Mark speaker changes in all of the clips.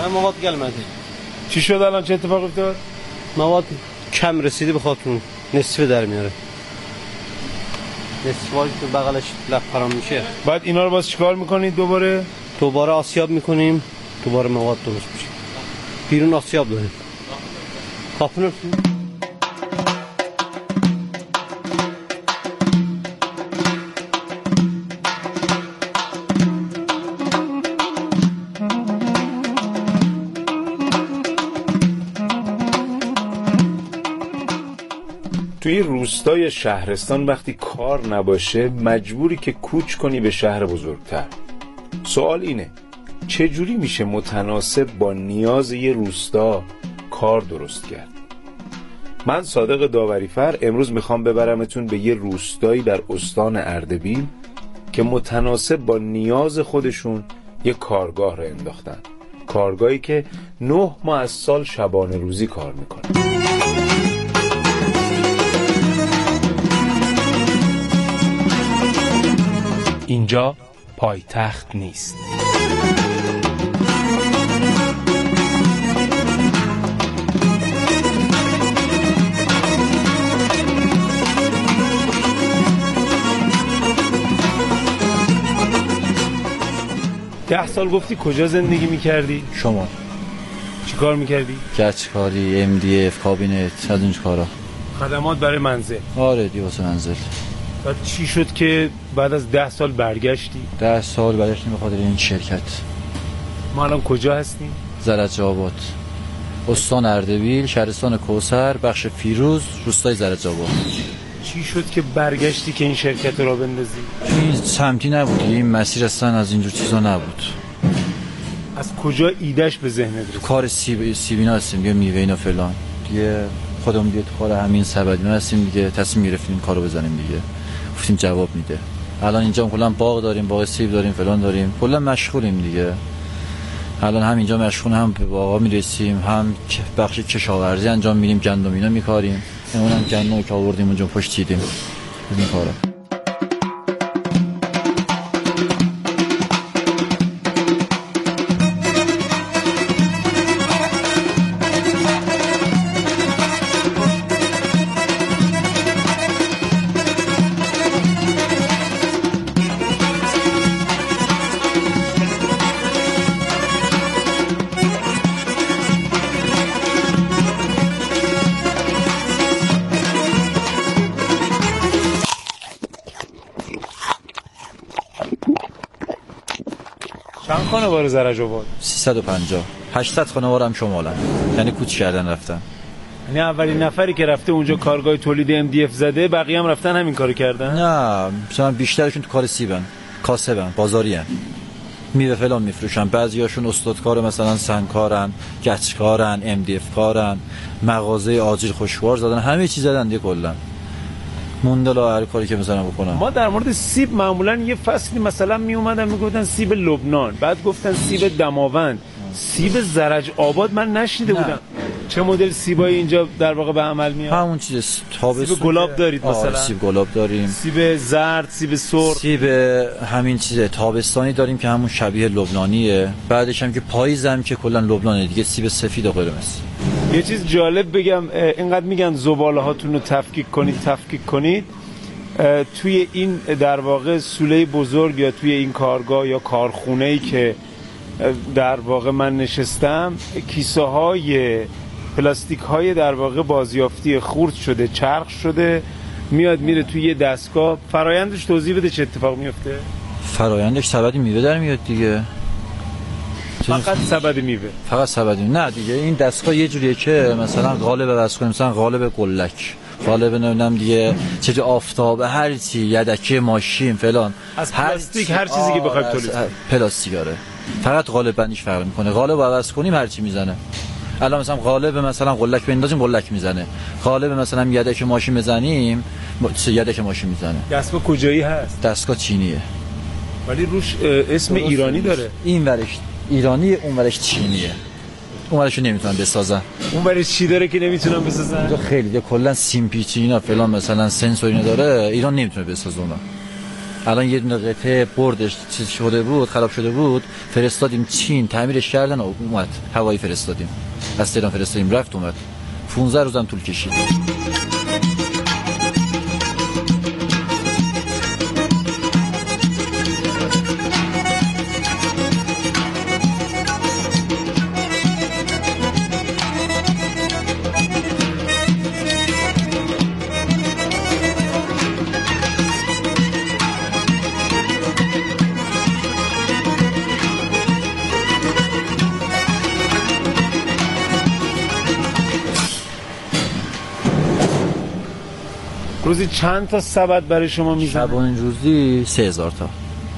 Speaker 1: مواد gelmedi.
Speaker 2: چی شد الان؟ چه اتفاقی افتاد؟
Speaker 1: مواد کم رسیدی به خاطر نصف در میاره. نصفایی تو بغلش لب فرام میشه.
Speaker 2: بعد اینا رو باز چیکار میکنید دوباره؟
Speaker 1: دوباره آسیاب میکنیم. دوباره مواد درست میشه. بیرون آسیاب داریم. کافن
Speaker 2: توی روستای شهرستان وقتی کار نباشه مجبوری که کوچ کنی به شهر بزرگتر. سوال اینه چجوری میشه متناسب با نیاز یه روستا کار درست کرد؟ من صادق داوریفر امروز میخوام ببرمتون به یه روستایی در استان اردبیل که متناسب با نیاز خودشون یه کارگاه را انداختن. کارگاهی که 9 ماه از سال شبانه روزی کار میکنه. اینجا پایتخت نیست. ده سال گفتی کجا زندگی میکردی؟
Speaker 3: شما
Speaker 2: چی کار میکردی؟
Speaker 3: گچکاری، MDF، کابینت، از این کارا.
Speaker 2: خدمات برای منزل؟
Speaker 3: آره واسه منزل.
Speaker 2: بعد چی شد که بعد از 10 سال برگشتی؟
Speaker 3: 10 سال برگشتیم به خاطر این شرکت.
Speaker 2: ما الان کجا هستیم؟
Speaker 3: زرج آباد، استان اردبیل، شهرستان کوثر، بخش فیروز، روستای زرج آباد.
Speaker 2: چی شد که برگشتی که این شرکت را بندازی؟
Speaker 3: این سمتی نبود، این مسیر اصلا از اینجور چیزا نبود.
Speaker 2: از کجا ایدهش به ذهنت رسید؟
Speaker 3: کار سیبینا هستیم، یه میوه اینا فلان دیگه، خودمون دیگه تو کار همین سبدینا هستیم دیگه، تصمیم گرفتیم این کارو بزنیم دیگه، گفتیم جواب میده. الان اینجا کلا باغ داریم، باغ سیب داریم، فلان داریم، کلا مشغولیم دیگه. الان هم اینجا مشغول، هم به باغا میرسیم، هم بخش کشاورزی انجام میدیم، گندم اینا میکاریم. اونم گندم که آوردیم اونجا پشت چیدیم این کارا.
Speaker 2: چند خانوار زرج آباد؟
Speaker 3: 350. 800 خانوار هم شمالن، یعنی کوچ کردن رفتن.
Speaker 2: یعنی اولین نفری که رفته اونجا کارگاه تولید MDF زده، بقیه هم رفتن همین کارو کردن؟
Speaker 3: نه مثلا بیشترشون تو کار سیبن، کاسبن، بازاریان، میوه فلان میفروشن. بعضیاشون استادکار، مثلا سنگکارن، گچکارن، MDF کارن، مغازه آجیل خوشوار زدن، همه چیز زدن دیگه کلا. موندلا هر کاری که مثلا بکنن.
Speaker 2: ما در مورد سیب معمولا یه فصلی مثلا می اومدن میگفتن سیب لبنان، بعد گفتن سیب دماوند، سیب زرج آباد من نشیده بودم. چه مدل سیبایی اینجا در واقع به عمل میاد؟
Speaker 3: همون چیز تابستون.
Speaker 2: سیب گلاب دارید مثلا؟
Speaker 3: سیب گلاب داریم،
Speaker 2: سیب زرد، سیب سرخ.
Speaker 3: سیب همین چیزه تابستانی داریم که همون شبیه لبنانیه. بعدش هم که پاییزم که کلا لبنانه دیگه، سیب سفید و قرمز.
Speaker 2: یه چیز جالب بگم، اینقدر میگن زباله هاتون رو تفکیک کنید. توی این در واقع سوله بزرگ یا توی این کارگاه یا کارخونه‌ای که در واقع من نشستم، کیسه های پلاستیک های در واقع بازیافتی خورد شده، چرخ شده، میاد میره توی یه دستگاه. فرایندش توضیح بده چه اتفاق میفته؟
Speaker 3: فرایندش سبد میوه در میاد دیگه.
Speaker 2: فقط سبد میوه؟
Speaker 3: فقط سبد میوه نه دیگه. این دستگاه یه جوریه که مثلا قالب واسه کنیم، مثلا قالب قلک، قالب نمیدونم دیگه چه آفتاب، هر چی، یدکی ماشین فلان،
Speaker 2: از پلاستیک هر چیزی که بخواید تولید
Speaker 3: پلاستیک داره. فقط قالب بندیش فرق میکنه. قالب رو عوض کنیم هر چی میزنه. الان مثلا قالب مثلا قلک بندازیم قلک میزنه، قالب مثلا یدک ماشین بزنیم یدک ماشین میزنه.
Speaker 2: دستگاه کجایی هست؟
Speaker 3: دستگاه چینیه
Speaker 2: ولی روش اسم ایرانی داره.
Speaker 3: این ورش ایرانی، اون ورش چینیه. اون ورشو نمیتونن بسازن.
Speaker 2: اون ورش چی داره که نمیتونن بسازن؟
Speaker 3: تو خیلی دیگه کلا سیم پیچی اینا فلان مثلا سنسور اینا داره، ایران نمیتونه بسازه اونا. الان یه دونه قطعه بردش چیز شده بود، خراب شده بود، فرستادیم چین تعمیرش کردن و اومد. هوایی فرستادیم، از تهران فرستادیم رفت اومد. 15 روزم طول کشید.
Speaker 2: روزی چند تا سبد برای شما میزنه؟
Speaker 3: شبانه روزی 3000 تا.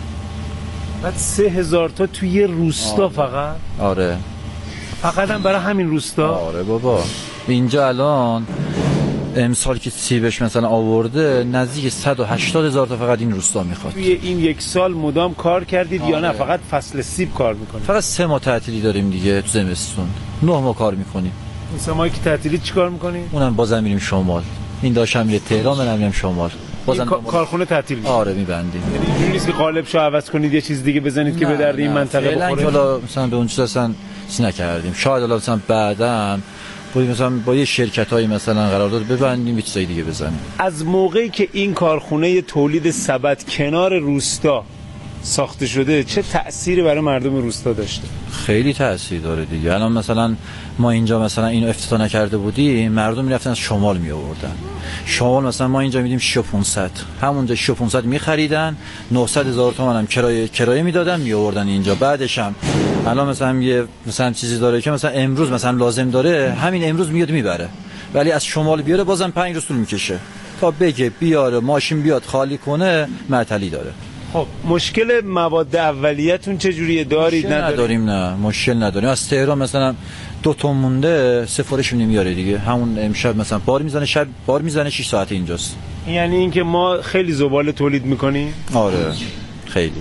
Speaker 2: بعد 3000 تا توی یه روستا فقط؟
Speaker 3: آره.
Speaker 2: فقط هم برای همین روستا؟
Speaker 3: آره بابا. اینجا الان امسال که سیبش مثلا آورده نزدیک 180,000 تا فقط این روستا میخواد.
Speaker 2: توی این یک سال مدام کار کردید یا نه
Speaker 3: آره.
Speaker 2: فقط فصل سیب کار میکنید؟
Speaker 3: فقط 3 ماه تعطیلی داریم دیگه تو زمستون. 9 ماه کار میکنیم.
Speaker 2: این 3 ماهی که تعطیلی چیکار میکنید؟
Speaker 3: اونم بازم میریم شمال. این داشتم میره تهران، منم میرم شمال. بازم
Speaker 2: کارخونه تعطیل میشه.
Speaker 3: آره میبندیم.
Speaker 2: یعنی اینجوری نیست که قالب شو عوض کنید یه چیز دیگه بزنید که به درد این منطقه بخوره.
Speaker 3: حالا مثلا به اون چیز اصلا نکردیم. شاید حالا مثلا بعداً مثلا با یه شرکت‌های مثلا قرارداد ببندیم یه چیزای دیگه بزنیم.
Speaker 2: از موقعی که این کارخونه تولید سبد کنار روستا ساخته شده چه تأثیری برای مردم روستا داشته؟
Speaker 3: خیلی تأثیر داره دیگه. الان مثلا ما اینجا مثلا اینو افتتاح نکرده بودیم، مردم میرفتن از شمال می آوردن. شمال مثلا ما اینجا میدیم 6500، همونجا 6500 میخریدن، 900,000 تومان هم کرایه میدادن می آوردن اینجا. بعدش هم الان مثلا یه مثلا چیزی داره که مثلا امروز مثلا لازم داره، همین امروز میاد میبره، ولی از شمال بیاره بازم 5 روز طول میکشه تا بگه بیاره، ماشین بیاد خالی کنه، معطلی داره.
Speaker 2: خب مشکل مواد اولیه‌تون چجوریه؟ دارید
Speaker 3: نداریم؟ نه مشکل نداریم. از تهران مثلا 2 تن مونده سفارش نمیاره دیگه، همون امشب مثلا بار میزنه، شب بار میزنه، 6 ساعت اینجاست.
Speaker 2: یعنی اینکه ما خیلی زباله تولید میکنیم؟
Speaker 3: آره خیلی.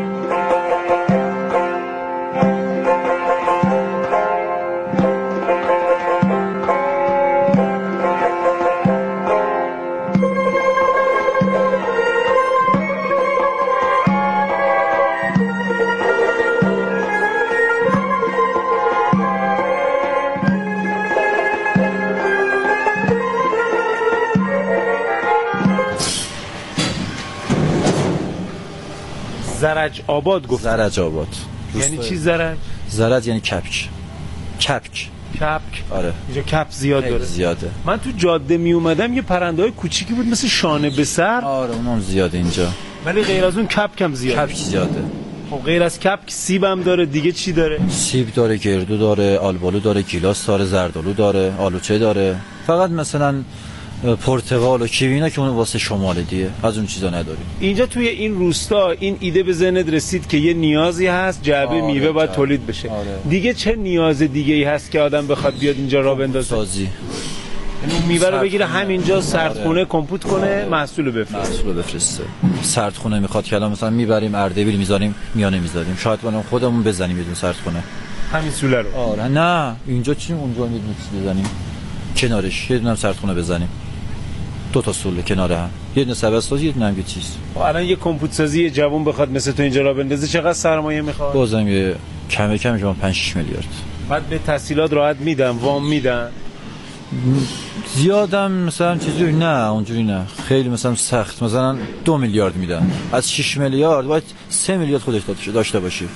Speaker 2: زرج آباد گفت.
Speaker 3: زرج آباد
Speaker 2: یعنی چی زرج؟
Speaker 3: زرج یعنی کپک. کپک. آره.
Speaker 2: اینجا کپ زیاد داره.
Speaker 3: زیاده.
Speaker 2: من تو جاده می اومدم یه پرنده‌های کوچیکی بود مثل شانه به سر.
Speaker 3: آره اونم زیاده اینجا.
Speaker 2: ولی غیر از اون کپک زیاده.
Speaker 3: کپک زیاده.
Speaker 2: خب غیر از کپک سیب هم داره، دیگه چی داره؟
Speaker 3: سیب داره، گردو داره، آلبالو داره، گیلاس داره، زردآلو داره، آلوچه داره. فقط مثلا پرتقال و کیوی اینا که اون واسه شمال دیگه، از اون چیزا نداریم.
Speaker 2: اینجا توی این روستا این ایده به ذهنت رسید که یه نیازی هست جعبه میوه باید تولید بشه. دیگه چه نیاز دیگه ای هست که آدم بخواد بیاد اینجا راه بندازه؟
Speaker 3: سازی.
Speaker 2: یعنی میوه رو بگیره همینجا سردخونه کمپوت کنه، محصول بفرسته.
Speaker 3: سردخونه میخواد که الان مثلا میبریم اردبیل میذاریم، میانه میذاریم، شاید خودمون بزنیم یه دونه سردخونه.
Speaker 2: همین سوله رو.
Speaker 3: آره نه اینجا چی اونجا میدونیم بزنیم. کنارش یه دونه سردخونه بزنیم. 2 تا سوله کنار هم، یه دونه سبزسازی، یه دونه هم یه چیز.
Speaker 2: الان یه کمپوت سازی جوون بخواد مثل تو اینجا راه بندازه چقدر سرمایه میخواد؟
Speaker 3: بازم یه کم شما 5-6 میلیارد.
Speaker 2: بعد به تسهیلات راحت میدن، وام میدن.
Speaker 3: زیادم مثلا چیزی نه، اونجوری نه، خیلی مثلا سخت، مثلا 2 میلیارد میدن. از 6 میلیارد باید 3 میلیارد خودش داشته باشی.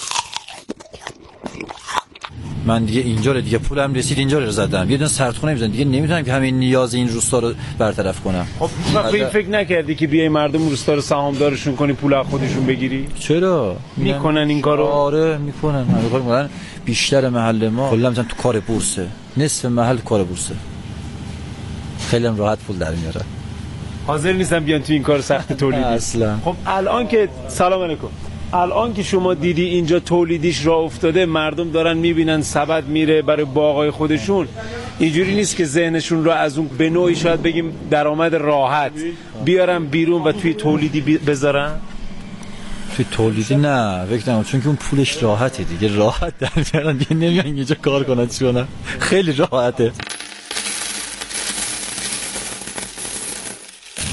Speaker 3: من دیگه اینجا رو دیگه پولم رسید اینجا رو زدم، یه دونه سردخونه میزنم دیگه، نمیتونم که همین نیاز این روستا رو برطرف کنم.
Speaker 2: خب این فکر نکردی که بیای مردم روستا رو سهامدارشون کنی، پول از خودشون بگیری؟
Speaker 3: چرا
Speaker 2: میکنن این کارو؟
Speaker 3: آره میکنن. مثلا بیشتر محل ما کلا مثلا تو کار بورسه، نصف محل کار بورسه، خیلی راحت پول در میاره.
Speaker 2: حاضر نیستم بیان تو این کار سخت تولیدی
Speaker 3: اصلا.
Speaker 2: خب الان که سلام علیکم، الان که شما دیدی اینجا تولیدیش راه افتاده، مردم دارن میبینن سبد میره برای باغای خودشون، اینجوری نیست که ذهنشون رو از اون به نوعی شاید بگیم درآمد راحت بیارن بیرون و توی تولیدی بذارن؟
Speaker 3: توی تولیدی نه فکر نکنم، چون که اون پولش راحته دیگه، راحت در میارن دیگه، نمیان اینجا کار کنن چونه، خیلی راحته.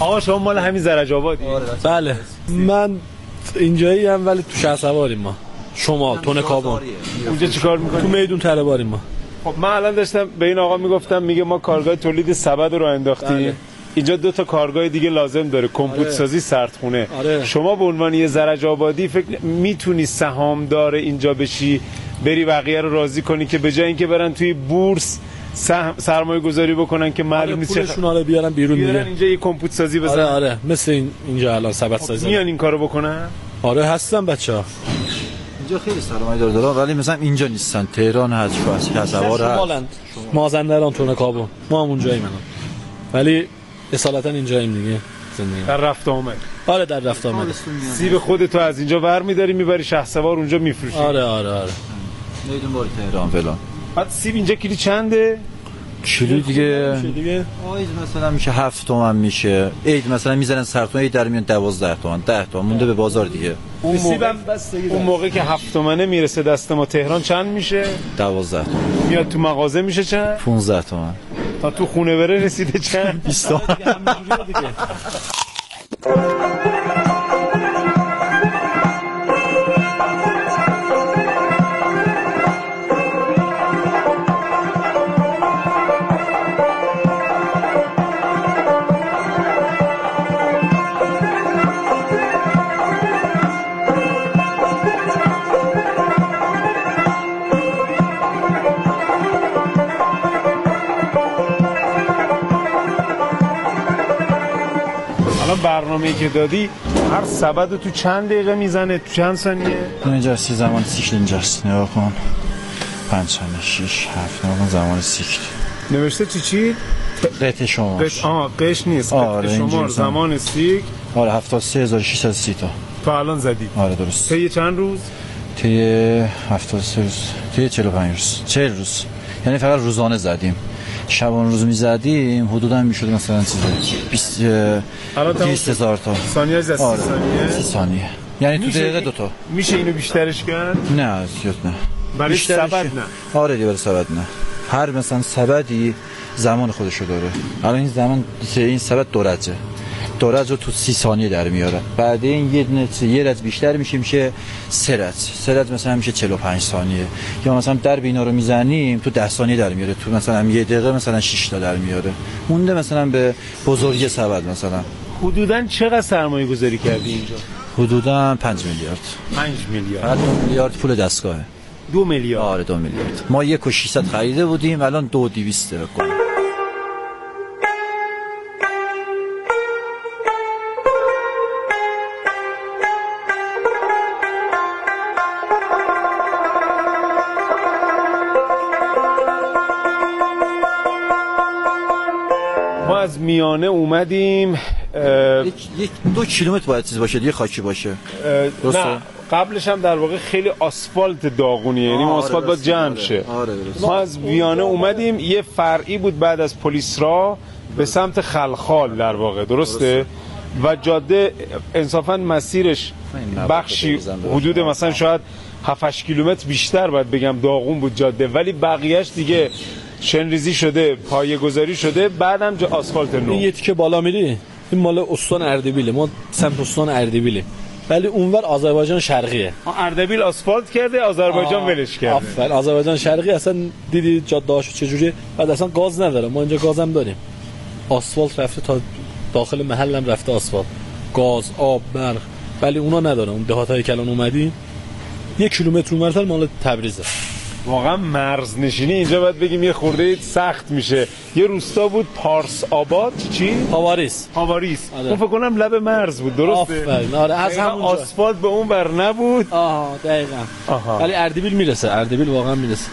Speaker 2: آقا شما مال همین زرج آبادی؟
Speaker 4: بله من اینجایی هم ولی تو شهرسواریم ما شمال تون کابون.
Speaker 2: اونجا چیکار میکنی؟
Speaker 4: تو میدون طلباریم ما.
Speaker 2: خب من الان داشتم به این آقا میگفتم، میگه ما کارگاه تولید سبد رو انداختیم.
Speaker 4: بله.
Speaker 2: اینجا 2 تا کارگاه دیگه لازم داره، کمپوت سازی، سردخونه.
Speaker 4: آره.
Speaker 2: شما به عنوان یه زرج آبادی فکر میتونی سهامدار اینجا بشی، بری بقیه رو راضی کنی که به جای اینکه برن توی بورس سرمایه گذاری بکنن که معلوم نیست
Speaker 4: پولشون رو بیارن بیرون دیگه.
Speaker 2: بیارن اینجا یه کمپوت سازی بزنن.
Speaker 4: آره مثل اینجا الان سبد سازی.
Speaker 2: میان این کارو بکنن؟
Speaker 4: آره هستن بچه‌ها.
Speaker 3: اینجا خیلی سرمایه دارن ولی مثلا اینجا نیستن. تهران هست، کسوار هست،
Speaker 4: مازندران، تون کابون. ما هم اونجاییم الان. ولی اصالتا اینجاییم دیگه. زندگی
Speaker 2: در رفت آمد.
Speaker 4: آره در رفت آمد.
Speaker 2: سیب خودتو از اینجا برمی‌داری میبری شهرسوار اونجا میفروشی.
Speaker 4: آره
Speaker 3: میدون بار تهران فلان.
Speaker 2: بعد سیب اینجا کیلو چنده؟
Speaker 3: کیلو دیگه آید مثلا میشه 7 تومن میشه. عید مثلا میزنن سرتون عید در میان 12 تومن 10 تومن مونده به بازار دیگه.
Speaker 2: اون موقع که 7 تومنه میرسه دست ما تهران چند میشه؟
Speaker 3: 12 تومن.
Speaker 2: میاد تو مغازه میشه چند؟
Speaker 3: 15 تومن.
Speaker 2: تا تو خونه بره رسیده چند؟
Speaker 3: 20 تومن.
Speaker 2: برنامه‌ای که دادی هر سبد تو چند دقیقه میزنه؟ تو چند ثانیه؟
Speaker 3: اینجا زمان سیکل اینجاست. نگاه کن 5 ثانیه 6 7 نگاه کن زمان سیکل
Speaker 2: نوشته چی؟
Speaker 3: قطع شمار.
Speaker 2: قش نیست.
Speaker 3: آره
Speaker 2: قطع شمار زمان سیکل.
Speaker 3: آره 73630 تا.
Speaker 2: تو الان زدی؟
Speaker 3: آره درست.
Speaker 2: طی چند روز؟
Speaker 3: طی 73 روز. طی 45 روز. 40 روز. یعنی فقط روزانه زدیم. شبان روز میزدیم حدودا میشد مثلا چیزی 20000 تا.
Speaker 2: ثانیه از 30 ثانیه؟
Speaker 3: 30 ثانیه. یعنی تو دقیقه 2 تا.
Speaker 2: میشه اینو بیشترش کرد؟
Speaker 3: نه زیاد نه.
Speaker 2: برای سبد نه.
Speaker 3: آره دیگه برای سبد نه. هر مثلا سبدی زمان خودشو داره. الان این زمان این سبد دورج رو تو 30 ثانیه در میاره. بعد این یه رد بیشتر میشه 3 رد مثلا میشه 45 ثانیه. یا مثلا در بینا رو میزنیم تو 10 ثانیه در میاره. تو مثلا یه دقیقه مثلا 6 تا در میاره. مونده مثلا به بزرگی سبد مثلا.
Speaker 2: حدوداً چقدر سرمایه گذاری کردی اینجا؟
Speaker 3: حدوداً 5 میلیارد.
Speaker 2: 5 میلیارد.
Speaker 3: فقط 2 میلیارد پول دستگاهه.
Speaker 2: 2 میلیارد.
Speaker 3: آره 2 میلیارد. ما 1.600 خریده بودیم الان 2.200 بکنیم.
Speaker 2: ما از میانه اومدیم
Speaker 3: 2 کیلومتر باید چیز باشه دیگه خاکی باشه.
Speaker 2: نه قبلش هم در واقع خیلی آسفالت داغونیه، یعنی آسفالت باید جمع شه. ما از میانه اومدیم یه فرعی بود بعد از پلیس را به سمت خلخال در واقع، درسته؟ و جاده انصافا مسیرش بخشی حدود مثلا شاید 7-8 کیلومتر بیشتر باید بگم داغون بود جاده، ولی بقیهش دیگه شنریزی شده، پایه گذاری شده، بعدم آسفالت نو.
Speaker 4: این یه تیکه بالا میری این مال استان اردبیله، ما سمت استان اردبیله، ولی اونور آذربایجان شرقیه.
Speaker 2: اردبیل آسفالت کرده، آذربایجان ولش کرده.
Speaker 4: آفرین، آذربایجان شرقی اصلا دیدی جاده‌هاشو چجوریه، بعد اصلا گاز نداره. ما اینجا گازم داریم، آسفالت رفته تا داخل محلم رفته، آسفالت، گاز، آب، برق، ولی اونا نداره. اون دهاتایی که الان اومدیم 1 کیلومتر اونورتر مال تبریزه.
Speaker 2: واقعا مرزنشینی اینجا باید بگیم یه خورده سخت میشه. یه روستا بود پارس آباد، چی؟
Speaker 4: هاواریس.
Speaker 2: اون فکر کنم لب مرز بود، درسته؟
Speaker 4: آفرین، آره از همونجا.
Speaker 2: آسفالت به اون بر نبود.
Speaker 4: دقیقاً. ولی اردبیل میرسه، اردبیل واقعا میرسه.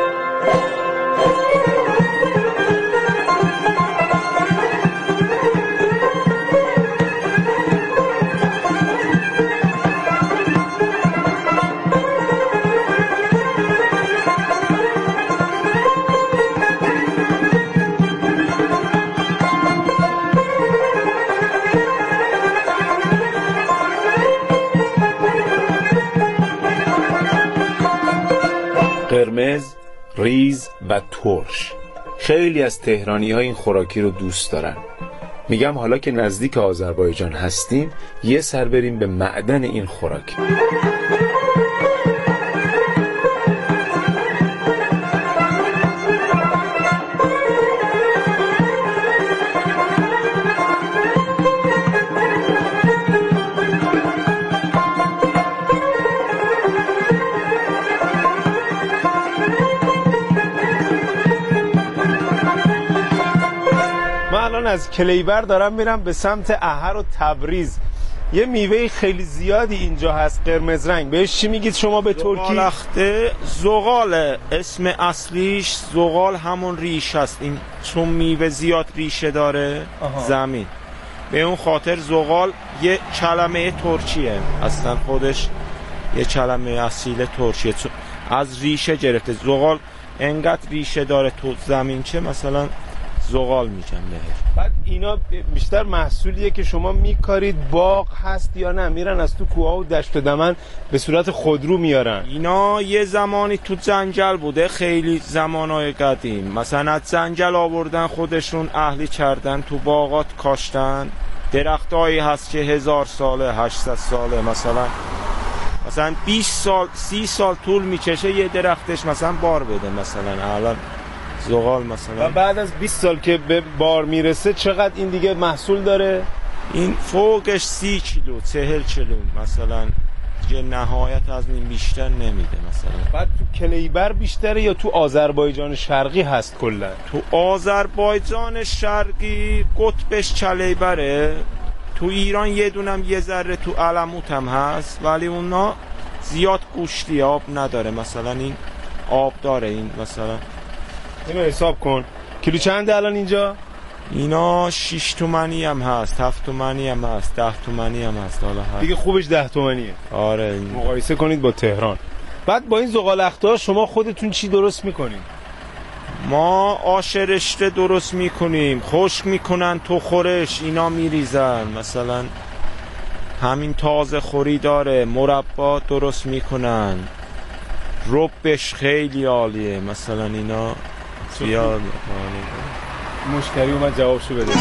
Speaker 2: قرمز، ریز و ترش. خیلی از تهرانی ها این خوراکی رو دوست دارن. میگم حالا که نزدیک آذربایجان هستیم یه سر بریم به معدن این خوراک.
Speaker 5: از کلیبر دارم میرم به سمت احر و تبریز. یه میوه خیلی زیادی اینجا هست قرمز رنگ. بهش چی میگید شما به ترکی؟
Speaker 6: زغالخته. زغال اسم اصلیش زغال همون ریش هست. این چون میوه زیاد ریشه داره زمین به اون خاطر زغال یه کلمه ترکیه، اصلا خودش یه کلمه اصیل ترکیه، از ریشه گرفته. زغال انقدر ریشه داره تو زمین که مثلا زغال میگن بهش.
Speaker 5: بعد اینا بیشتر محصولیه که شما میکارید، باغ هست یا نه میرن از تو کوه و دشت و دمن به صورت خودرو میارن؟
Speaker 6: اینا یه زمانی تو جنگل بوده، خیلی زمانهای قدیم، مثلا از جنگل آوردن خودشون اهلی کردن، تو باغات کاشتن. درختایی هست که 1000 ساله 800 ساله، مثلا 20 سال 30 سال طول میکشه یه درختش مثلا بار بده. مثلا الان زغال مثلا
Speaker 5: و بعد از 20 سال که به بار میرسه چقدر این دیگه محصول داره؟
Speaker 6: این فوقش 30 کیلو 40 کیلو مثلا، یه نهایت از این بیشتر نمیده. مثلا
Speaker 5: بعد تو کلیبر بیشتره یا تو آذربایجان شرقی هست کلا؟
Speaker 6: تو آذربایجان شرقی قطبش کلیبره، تو ایران یه دونم یه ذره تو علموت هم هست، ولی اونا زیاد گوشتی آب نداره. مثلا این آب داره. این مثلا
Speaker 5: اینو حساب کن کیلو چنده الان اینجا؟
Speaker 6: اینا 6 تومانی هم هست، 7 تومانی هم هست، 10 تومانی هم هست. حالا هست
Speaker 5: دیگه خوبش 10 تومانیه.
Speaker 6: آره
Speaker 5: مقایسه کنید با تهران. بعد با این زغال‌اخته شما خودتون چی درست میکنین؟
Speaker 6: ما آش رشته درست میکنیم، خشک میکنن تو خورش اینا میریزن. مثلا همین تازه خوری داره، مربا درست میکنن، ربش خیلی عالیه. مثلا اینا زیاد
Speaker 5: مشتری اومد جوابشو بده.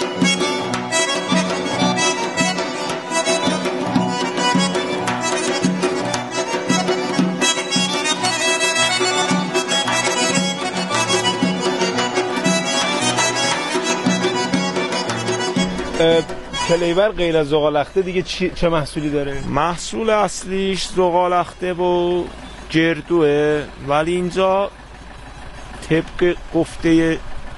Speaker 5: کلیبر غیر از زغال‌اخته دیگه چه محصولی داره؟
Speaker 6: محصول اصلیش زغال‌اخته و گردوه، ولی اینجا طبق گفته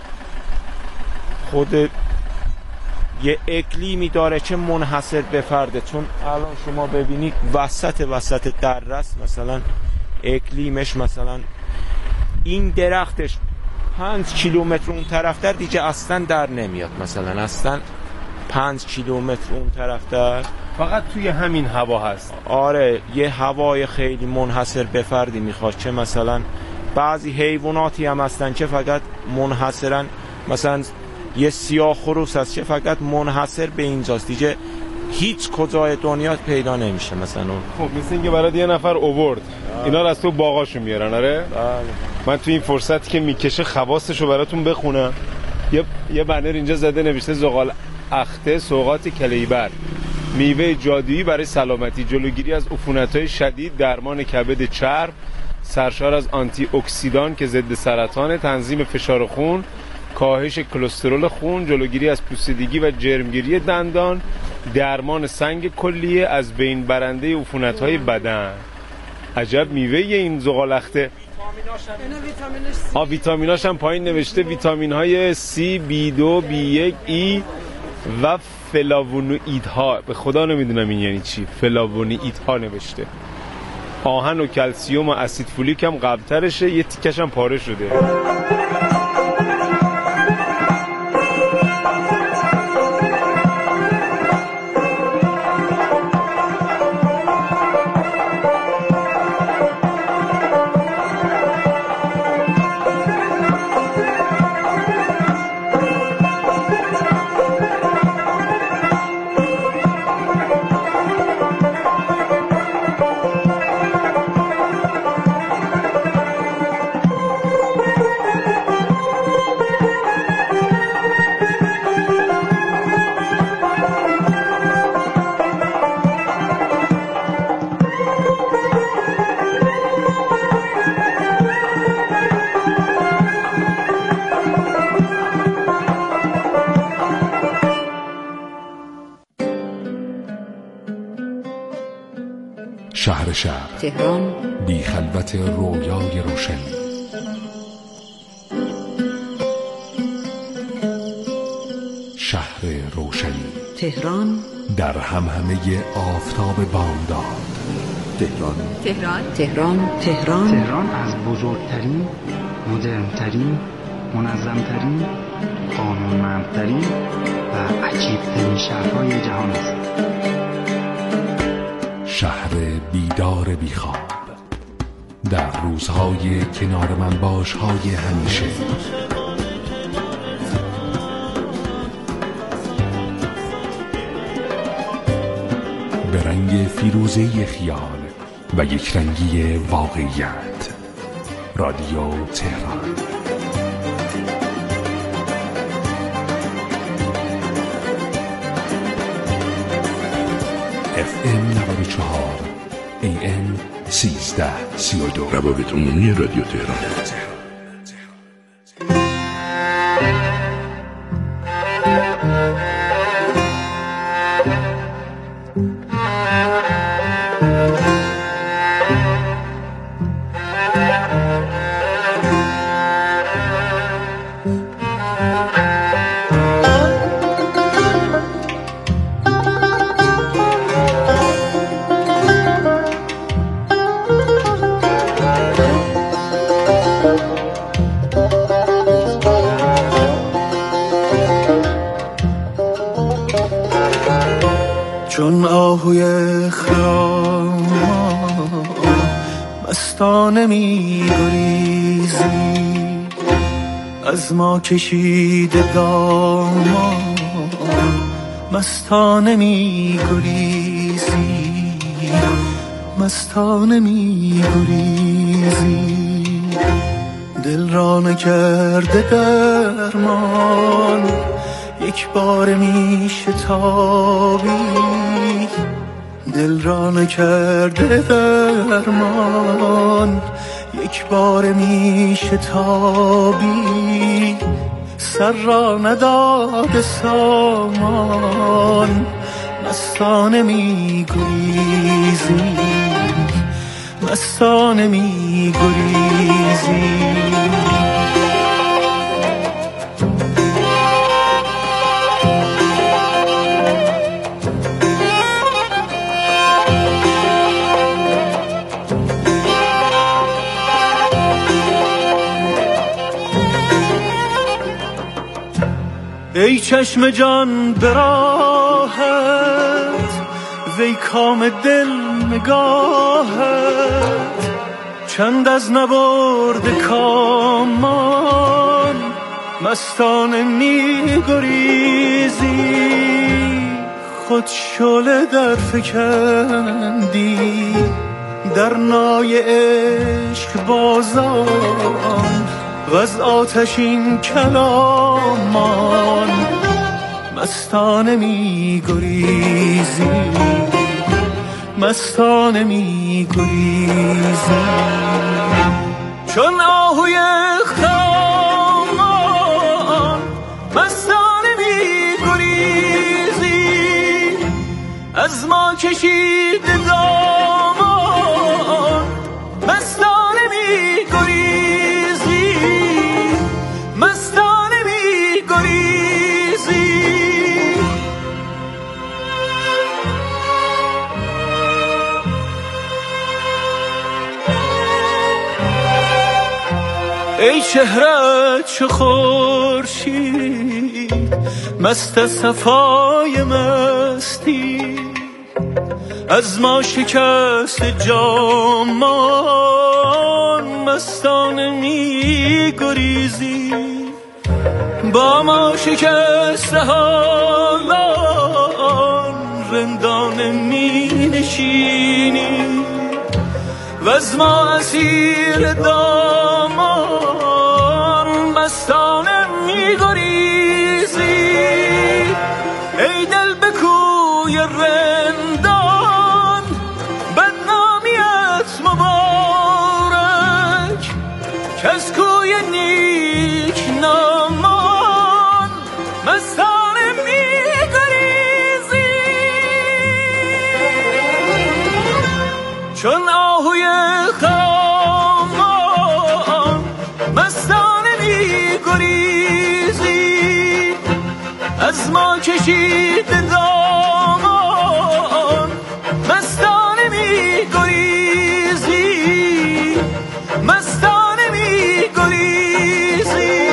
Speaker 6: خود یه اقلیمی داره که منحصر به فرده. چون الان شما ببینید وسط درست مثلا اقلیمش، مثلا این درختش 5 کیلومتر اون طرفتر دیگه اصلا در نمیاد. مثلا اصلا 5 کیلومتر اون طرفتر
Speaker 5: فقط توی همین هوا هست.
Speaker 6: آره یه هوای خیلی منحصر به فردی میخواد، که مثلا بعضی حیواناتی هم هستن که فقط منحصرن، مثلا یه سیاه خروس هست که فقط منحصر به اینجاست، دیگه هیچ کجای دنیا پیدا نمیشه. مثلا اون
Speaker 5: خب مثل اینکه برات یه نفر اوورد اینا رو از تو باغاشون میارن. آره
Speaker 6: بله.
Speaker 5: من تو این فرصتی که میکشه خواستشو براتون بخونم. یه بنر اینجا زده نوشته زغال‌اخته سوغات کلیبر، میوه جادویی برای سلامتی، جلوگیری از عفونت‌های شدید، درمان کبد چرب، سرشار از آنتی اکسیدان که ضد سرطان، تنظیم فشار خون، کاهش کلسترول خون، جلوگیری از پوسیدگی و جرمگیری دندان، درمان سنگ کلیه، از بین برنده عفونت‌های بدن. عجب میوه این زغال‌اخته. ویتامیناش هم پایین نوشته ویتامین‌های C، B2، B1، E و فلاوونوئیدها. به خدا نمیدونم این یعنی چی. فلاوونوئیدها نوشته. آهن و کلسیوم و اسید فولیک هم قبل‌ترشه، یه تیکش هم پاره شده.
Speaker 7: شب
Speaker 8: تهران،
Speaker 7: بی خلوت رویای روشنی. شهر روشنی
Speaker 8: تهران،
Speaker 7: در همهمه آفتاب بامداد. تهران،
Speaker 8: تهران
Speaker 9: از بزرگترین، مدرنترین، منظمترین، قانونمندترین و عجیبترین شهرهای جهان است.
Speaker 7: شهر بیدار بیخواب، در روزهای کنار من باش های همیشه. به رنگ فیروزه خیال و یک رنگی واقعیت. رادیو تهران. FM 94 AM 1332.
Speaker 10: روابط عمومی رادیو تهران.
Speaker 11: چون آهوی خرام مستانه می گریزی، از ما کشیده دامان مستانه می گریزی، مستانه می گریزی. دل را نکرده درمان، یک بار می شتابی، دل را نکرده درمان، یک بار می شتابی. سر را نداده سامان، مستانه می گریزی، مستانه می گریزی. ای چشم جان به راحت، وی کام دل نگاهت، چند از نبرد کامان مستانه می گریزی. خود شعله در فکندی در نای عشق بازان، و از آتشین کلامان مستانه می گریزی، مستانه می گریزی. چون آهوی خرامان مستانه می گریزی، از ما کشید دامان مستانه می گریزی، مستانه می گریزی. ای چهره چو خورشید مست صفای مستی، از ما شکست جامان مستانه می گریزی. با ما شکست حالان رندانه می نشینی، و از ما اسیر دامان مستانه می گریزی. ای دل به کوی رندان بدنامیت مبارک، که از کوی نیک نامان مستانه می گریزی. چون ما کشید دامان مستانه می‌گریزی مستانه می‌گریزی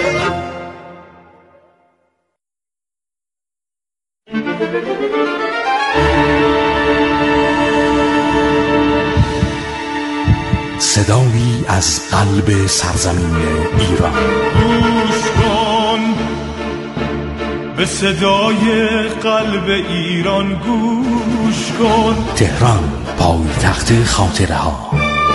Speaker 7: صدایی از قلب سرزمین ایران.
Speaker 11: گوش کن به صدای قلب ایران، گوش کن.
Speaker 7: تهران، پایتخت خاطره ها.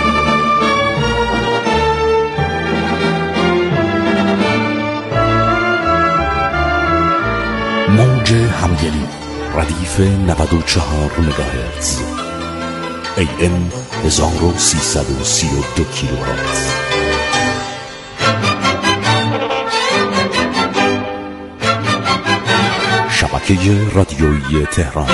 Speaker 7: موج همدلی، ردیف 94 مگاهرتز، AM 1332 کیلوهرتز. شبکه رادیویی تهران.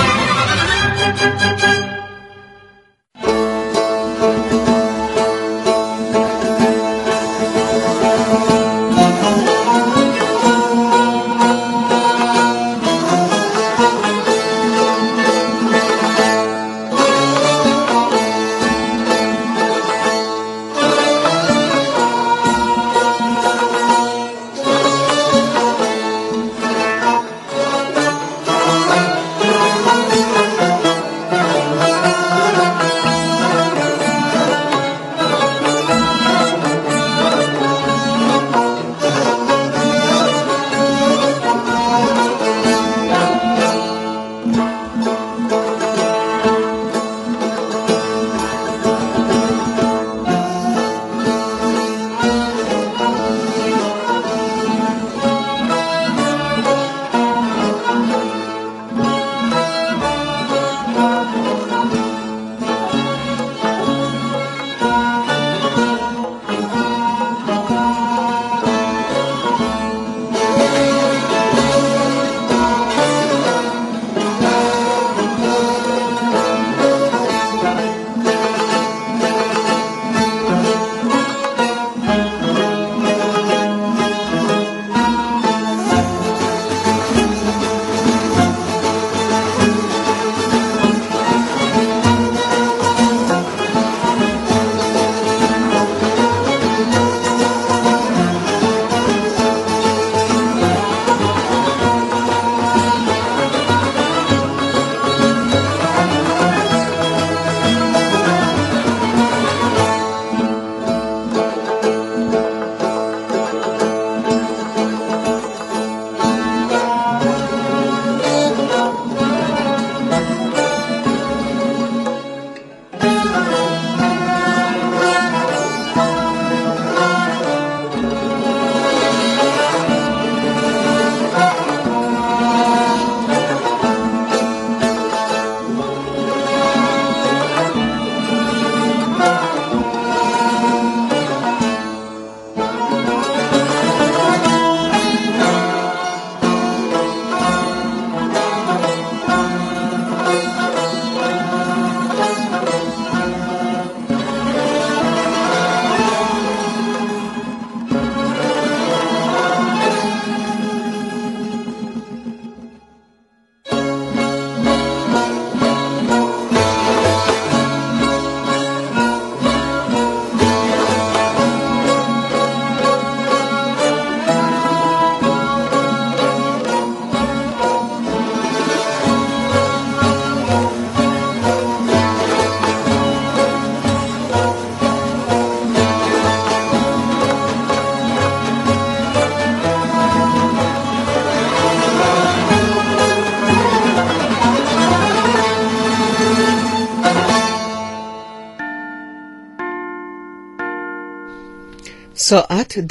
Speaker 8: ساعت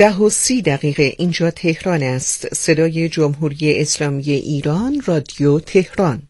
Speaker 8: 10:30 اینجا تهران است. صدای جمهوری اسلامی ایران، رادیو تهران.